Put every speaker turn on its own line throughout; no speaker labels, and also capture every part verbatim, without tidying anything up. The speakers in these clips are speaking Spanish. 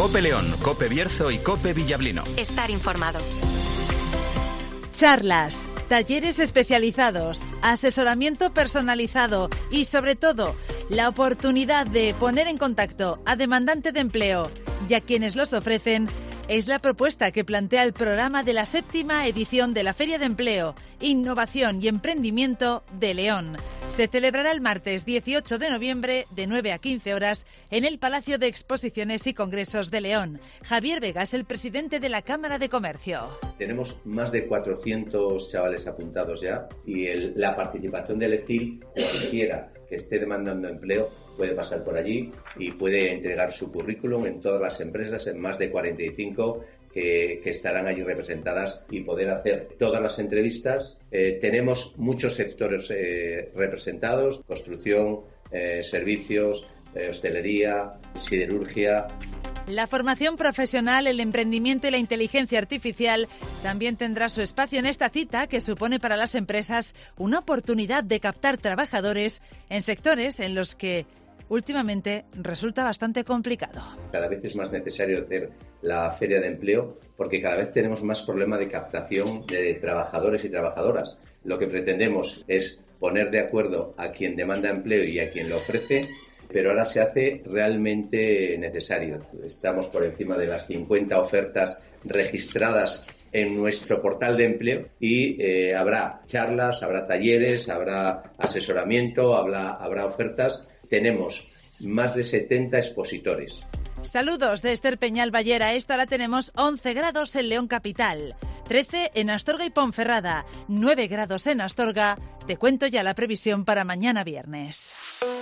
COPE León, COPE Bierzo y COPE Villablino.
Estar informado.
Charlas, talleres especializados, asesoramiento personalizado y, sobre todo, la oportunidad de poner en contacto a demandante de empleo y a quienes los ofrecen es la propuesta que plantea el programa de la séptima edición de la Feria de Empleo, Innovación y Emprendimiento de León. Se celebrará el martes dieciocho de noviembre de nueve a quince horas en el Palacio de Exposiciones y Congresos de León. Javier Vega es el presidente de la Cámara de Comercio.
Tenemos más de cuatrocientos chavales apuntados ya y el, la participación del E C I L, cualquiera que esté demandando empleo puede pasar por allí y puede entregar su currículum en todas las empresas, en más de cuarenta y cinco que, que estarán allí representadas y poder hacer todas las entrevistas. Eh, tenemos muchos sectores eh, representados, construcción, eh, servicios, eh, hostelería, siderurgia.
La formación profesional, el emprendimiento y la inteligencia artificial también tendrá su espacio en esta cita que supone para las empresas una oportunidad de captar trabajadores en sectores en los que últimamente resulta bastante complicado.
Cada vez es más necesario hacer la feria de empleo porque cada vez tenemos más problema de captación de trabajadores y trabajadoras. Lo que pretendemos es poner de acuerdo a quien demanda empleo y a quien lo ofrece, pero ahora se hace realmente necesario. Estamos por encima de las cincuenta ofertas registradas en nuestro portal de empleo y eh, habrá charlas, habrá talleres, habrá asesoramiento, habrá, habrá ofertas. Tenemos más de setenta expositores.
Saludos de Esther Peñal Ballera. Esta hora tenemos once grados en León Capital, trece en Astorga y Ponferrada, nueve grados en Astorga. Te cuento ya la previsión para mañana viernes.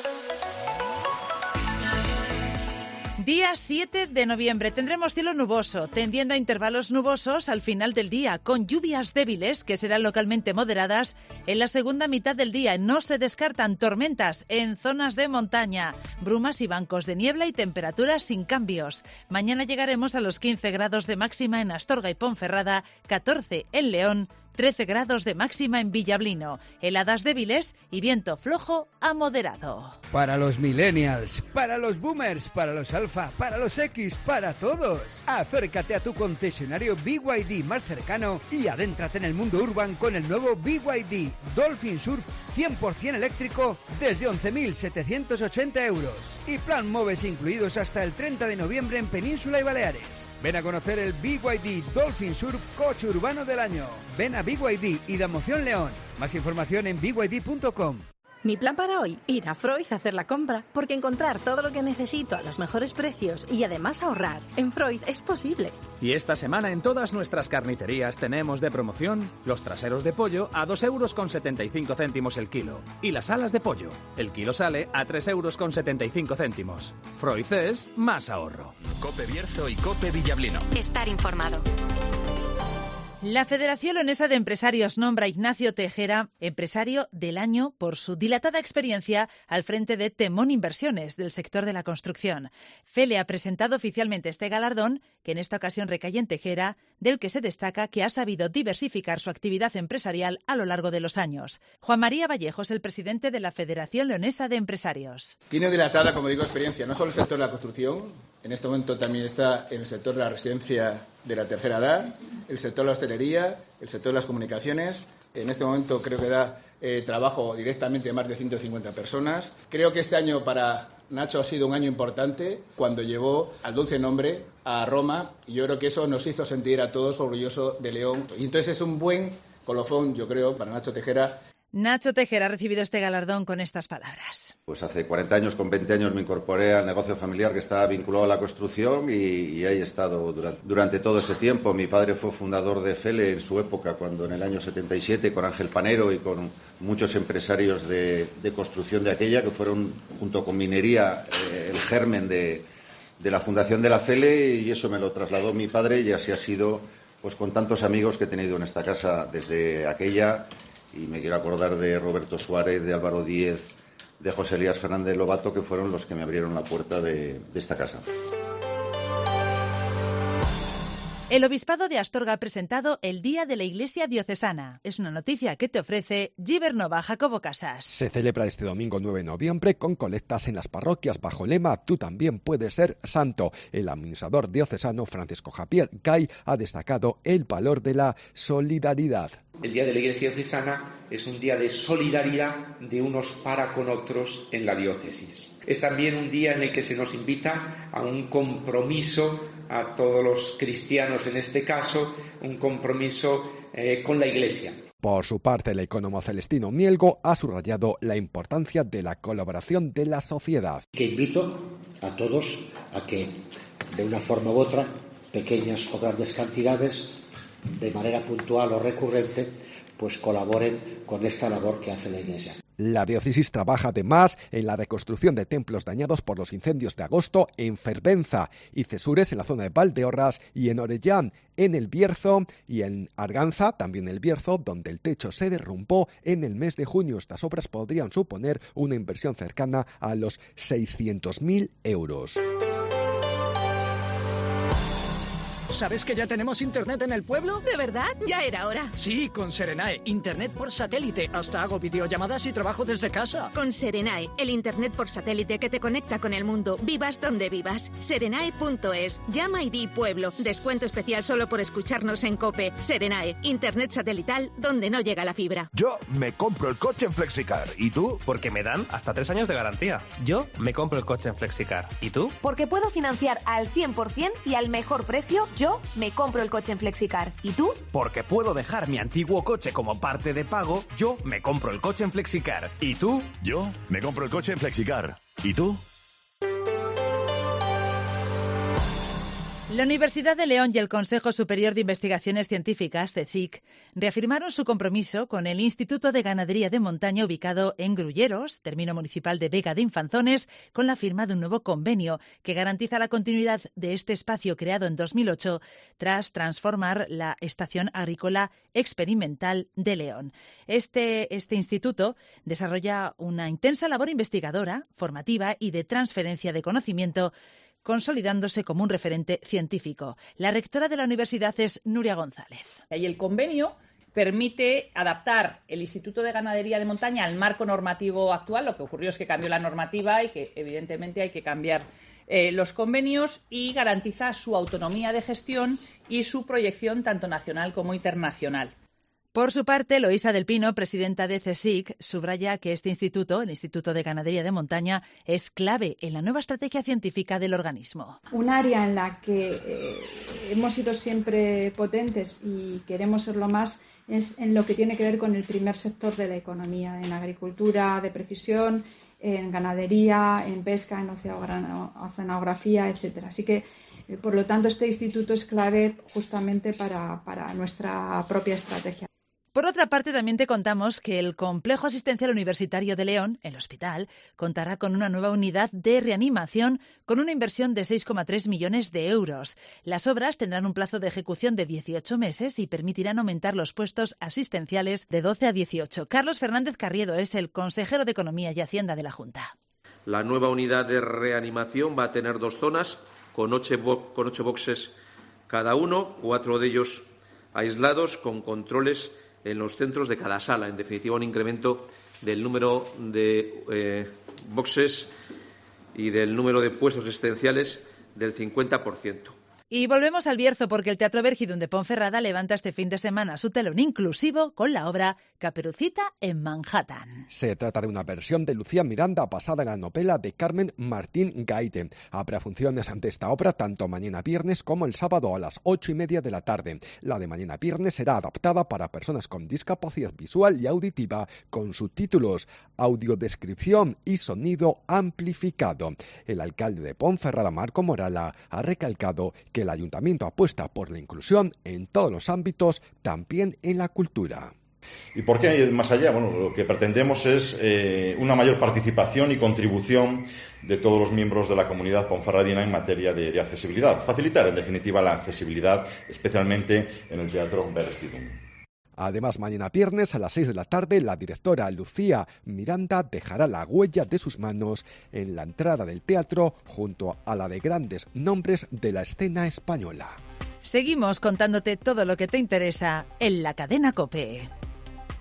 Día siete de noviembre tendremos cielo nuboso, tendiendo a intervalos nubosos al final del día, con lluvias débiles que serán localmente moderadas en la segunda mitad del día. No se descartan tormentas en zonas de montaña, brumas y bancos de niebla y temperaturas sin cambios. Mañana llegaremos a los quince grados de máxima en Astorga y Ponferrada, catorce en León, trece grados de máxima en Villablino, heladas débiles y viento flojo a moderado.
Para los millennials, para los boomers, para los alfa, para los X, para todos. Acércate a tu concesionario B Y D más cercano y adéntrate en el mundo urban con el nuevo B Y D Dolphin Surf cien por ciento eléctrico desde once mil setecientos ochenta euros. Y plan MOVES incluidos hasta el treinta de noviembre en Península y Baleares. Ven a conocer el B Y D Dolphin Surf Coche Urbano del Año. Ven a B Y D y Damoción León. Más información en b y d punto com.
Mi plan para hoy, ir a Freud a hacer la compra, porque encontrar todo lo que necesito a los mejores precios y además ahorrar en Freud es posible.
Y esta semana en todas nuestras carnicerías tenemos de promoción los traseros de pollo a dos euros con setenta y cinco céntimos el kilo y las alas de pollo. El kilo sale a tres euros con setenta y cinco céntimos. Freud es más ahorro.
COPE Bierzo y COPE Villablino.
Estar informado.
La Federación Leonesa de Empresarios nombra a Ignacio Tejera empresario del año por su dilatada experiencia al frente de Temón Inversiones del sector de la construcción. Fele ha presentado oficialmente este galardón, que en esta ocasión recae en Tejera, del que se destaca que ha sabido diversificar su actividad empresarial a lo largo de los años. Juan María Vallejo es el presidente de la Federación Leonesa de Empresarios.
Tiene dilatada, como digo, experiencia, no solo el sector de la construcción, en este momento también está en el sector de la residencia de la tercera edad, el sector de la hostelería, el sector de las comunicaciones. En este momento creo que da eh, trabajo directamente a más de ciento cincuenta personas. Creo que este año para Nacho ha sido un año importante cuando llevó al dulce nombre a Roma y yo creo que eso nos hizo sentir a todos orgullosos de León. Y entonces es un buen colofón, yo creo, para Nacho Tejera.
Nacho Tejera ha recibido este galardón con estas palabras.
Pues hace cuarenta años, con veinte años, me incorporé al negocio familiar que estaba vinculado a la construcción y, y ahí he estado durante, durante todo ese tiempo. Mi padre fue fundador de Fele en su época, cuando en el año setenta y siete, con Ángel Panero y con muchos empresarios de, de construcción de aquella, que fueron, junto con minería, eh, el germen de, de la fundación de la Fele, y eso me lo trasladó mi padre y así ha sido, pues con tantos amigos que he tenido en esta casa desde aquella. Y me quiero acordar de Roberto Suárez, de Álvaro Díez, de José Elías Fernández Lobato, que fueron los que me abrieron la puerta de, de esta casa.
El Obispado de Astorga ha presentado el Día de la Iglesia Diocesana. Es una noticia que te ofrece Gibernova Jacobo Casas.
Se celebra este domingo nueve de noviembre con colectas en las parroquias bajo el lema Tú también puedes ser santo. El administrador diocesano Francisco Javier Gay ha destacado el valor de la solidaridad.
El Día de la Iglesia Diocesana es un día de solidaridad de unos para con otros en la diócesis. Es también un día en el que se nos invita a un compromiso a todos los cristianos, en este caso, un compromiso eh, con la Iglesia.
Por su parte, el ecónomo Celestino Mielgo ha subrayado la importancia de la colaboración de la sociedad.
Que invito a todos a que, de una forma u otra, pequeñas o grandes cantidades, de manera puntual o recurrente, pues colaboren con esta labor que hace la Iglesia.
La diócesis trabaja además en la reconstrucción de templos dañados por los incendios de agosto en Fervenza y Cesures en la zona de Valdeorras y en Orellán, en El Bierzo y en Arganza, también El Bierzo, donde el techo se derrumbó en el mes de junio. Estas obras podrían suponer una inversión cercana a los seiscientos mil euros.
¿Sabes que ya tenemos internet en el pueblo?
¿De verdad? Ya era hora.
Sí, con Serenae. Internet por satélite. Hasta hago videollamadas y trabajo desde casa.
Con Serenae, el internet por satélite que te conecta con el mundo, vivas donde vivas. Serenae punto es. Llama y di pueblo. Descuento especial solo por escucharnos en COPE. Serenae, internet satelital donde no llega la fibra.
Yo me compro el coche en Flexicar. ¿Y tú?
Porque me dan hasta tres años de garantía. Yo me compro el coche en Flexicar. ¿Y tú?
Porque puedo financiar al cien por ciento y al mejor precio. Yo me compro el coche en Flexicar. ¿Y tú?
Porque puedo dejar mi antiguo coche como parte de pago. Yo me compro el coche en Flexicar. ¿Y tú?
Yo me compro el coche en Flexicar. ¿Y tú?
La Universidad de León y el Consejo Superior de Investigaciones Científicas, CSIC, reafirmaron su compromiso con el Instituto de Ganadería de Montaña ubicado en Grulleros, término municipal de Vega de Infanzones, con la firma de un nuevo convenio que garantiza la continuidad de este espacio creado en dos mil ocho tras transformar la Estación Agrícola Experimental de León. Este, este instituto desarrolla una intensa labor investigadora, formativa y de transferencia de conocimiento, consolidándose como un referente científico. La rectora de la universidad es Nuria González.
Y el convenio permite adaptar el Instituto de Ganadería de Montaña al marco normativo actual. Lo que ocurrió es que cambió la normativa y que evidentemente hay que cambiar eh, los convenios, y garantiza su autonomía de gestión y su proyección tanto nacional como internacional.
Por su parte, Loisa del Pino, presidenta de CSIC, subraya que este instituto, el Instituto de Ganadería de Montaña, es clave en la nueva estrategia científica del organismo.
Un área en la que eh, hemos sido siempre potentes y queremos serlo más es en lo que tiene que ver con el primer sector de la economía, en agricultura de precisión, en ganadería, en pesca, en oceanografía, etcétera. Así que, eh, por lo tanto, este instituto es clave justamente para, para nuestra propia estrategia.
Por otra parte, también te contamos que el Complejo Asistencial Universitario de León, el hospital, contará con una nueva unidad de reanimación con una inversión de seis coma tres millones de euros. Las obras tendrán un plazo de ejecución de dieciocho meses y permitirán aumentar los puestos asistenciales de doce a dieciocho. Carlos Fernández Carriedo es el consejero de Economía y Hacienda de la Junta.
La nueva unidad de reanimación va a tener dos zonas con ocho, bo- con ocho boxes cada uno, cuatro de ellos aislados con controles en los centros de cada sala. En definitiva, un incremento del número de eh, boxes y del número de puestos asistenciales del cincuenta por ciento.
Y volvemos al Bierzo porque el Teatro Vergidun de Ponferrada levanta este fin de semana su telón inclusivo con la obra Caperucita en Manhattan.
Se trata de una versión de Lucía Miranda basada en la novela de Carmen Martín Gaite. Habrá funciones ante esta obra tanto mañana viernes como el sábado a las ocho y media de la tarde. La de mañana viernes será adaptada para personas con discapacidad visual y auditiva con subtítulos, audiodescripción y sonido amplificado. El alcalde de Ponferrada, Marco Morala, ha recalcado que el ayuntamiento apuesta por la inclusión en todos los ámbitos, también en la cultura.
¿Y por qué ir más allá? Bueno, lo que pretendemos es eh, una mayor participación y contribución de todos los miembros de la comunidad ponferradina en materia de, de accesibilidad. Facilitar, en definitiva, la accesibilidad, especialmente en el Teatro Vergidun.
Además, mañana viernes a las seis de la tarde, la directora Lucía Miranda dejará la huella de sus manos en la entrada del teatro junto a la de grandes nombres de la escena española.
Seguimos contándote todo lo que te interesa en la cadena COPE.